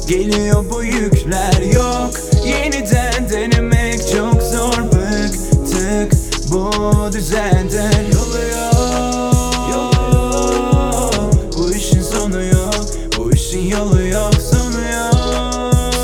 geliyor bu yükler yok. Yeniden denemek çok zor, bıktık bu düzenden. Yolu yok, bu işin sonu yok, bu işin yolu yok, sonu yok.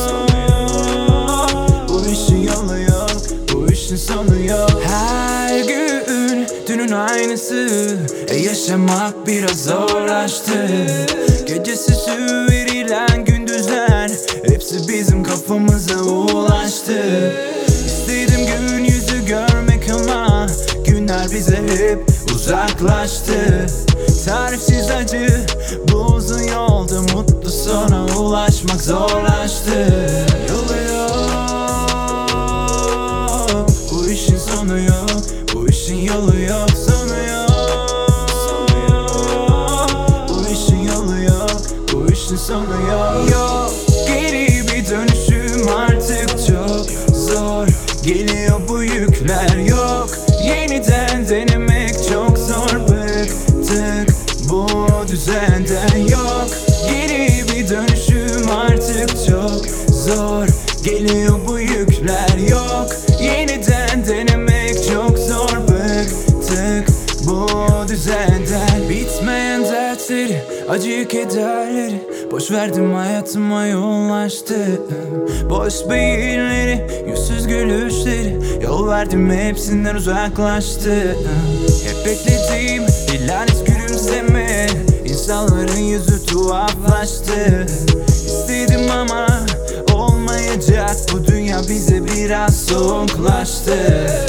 Bu işin yolu yok, bu işin sonu yok. Her gün dünün aynısı, yaşamak biraz zorlaştı. Gecesi su verilen gündüzler, hepsi bizim kafamıza ulaştı. İstedim gün yüzü görmek ama günler bize hep uzaklaştı. Tarifsiz acı bu uzun yolda, mutlu sona ulaşmak zorlaştı. Yolu yok, bu işin sonu yok, bu işin yolu yok, sonu yok. Bu işin yolu yok, bu işin sonu yok. Yok, geri bir dönüşüm artık çok zor, geliyor bu yükler yok. Yeniden denemek çok zor, bıktık bu düzenden. Yok, geri bir dönüşüm artık çok zor, geliyor bu yükler yok. Yeniden denemek çok zor, bıktık bu düzenden. Bitmeyen dertleri, acı kederleri, boş verdim hayatıma yoğunlaştım. Boş beyinleri, yüzsüz gülüşleri, yol verdim hepsinden uzaklaştım. Hep beklediğim bir lanet gülümseme, İnsanların yüzü tuhaflaştı. İstedim ama olmayacak, bu dünya bize biraz soğuklaştı.